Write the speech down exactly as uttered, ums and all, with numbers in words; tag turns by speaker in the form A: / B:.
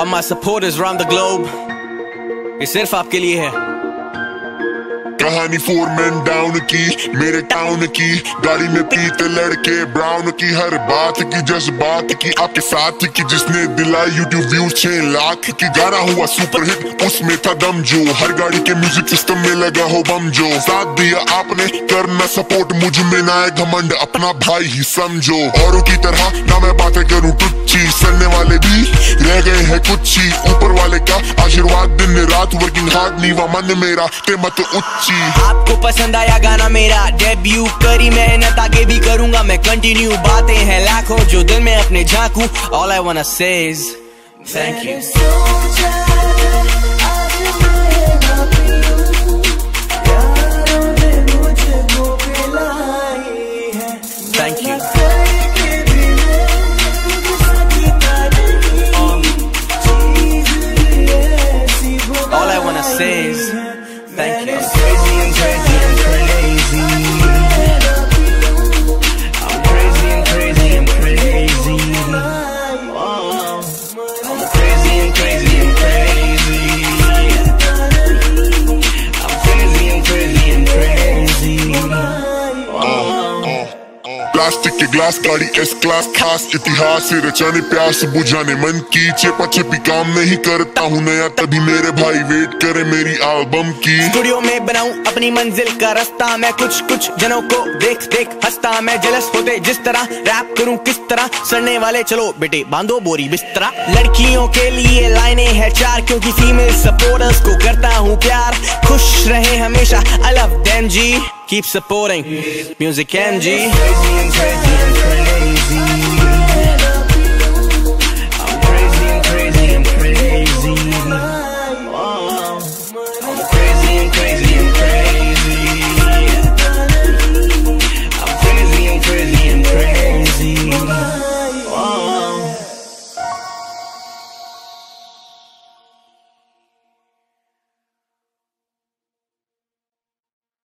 A: All my supporters around the globe, ये सिर्फ आपके लिए है।
B: कहानी फोर मैन डाउन की, मेरे टाउन की, गाड़ी में पीते लड़के ब्राउन की, हर बात की जज्बात की, आपके साथ की, जिसने दिलाई यूट्यूब व्यूज छह लाख की। गाना हुआ सुपर हिट, उसमें था दम जो, हर गाड़ी के म्यूजिक सिस्टम में लगा हो बम जो। साथ दिया आपने, करना सपोर्ट, मुझ में ना है घमंड, अपना भाई ही समझो। औरों की तरह ना मैं बातें करूं टुच्ची, सड़ने वाले भी रह गए हैं कुछ ही, ऊपर वाले का आशीर्वाद दिन रात, वर्किंग हार्ड नीवा मन मेरा ते मत उच्ची।
A: आपको पसंद आया गाना मेरा, डेब्यू करी मेहनत, आगे भी करूंगा मैं कंटिन्यू। बातें हैं लाखों जो दिल में अपने झांकूं, All I wanna say is thank you। Thank you। All I wanna say is thank you। I'm crazy and crazy and crazy, I'm crazy and crazy, I'm crazy and crazy, oh, I'm crazy and crazy and crazy, I'm crazy and crazy and crazy, oh।
B: Plastic के glass, गाड़ी S class, खास इतिहास से रचाने प्यास बुझाने मन की, चेपा चेपी काम नहीं करता हूँ नया, तभी मेरे भाई वेट करे मेरी एल्बम की।
A: स्टूडियो में बनाऊं अपनी मंजिल का रास्ता, मैं कुछ कुछ जनों को देख देख हंसता, मैं जेलस होते जिस तरह रैप करूं किस तरह, सड़ने वाले चलो बेटे बांधो बोरी बिस्तरा। लड़कियों के लिए लाइनें है चार, क्योंकि फीमेल सपोर्टर्स को करता हूँ प्यार, खुश रहे हमेशा I love them ji, keep supporting music M G।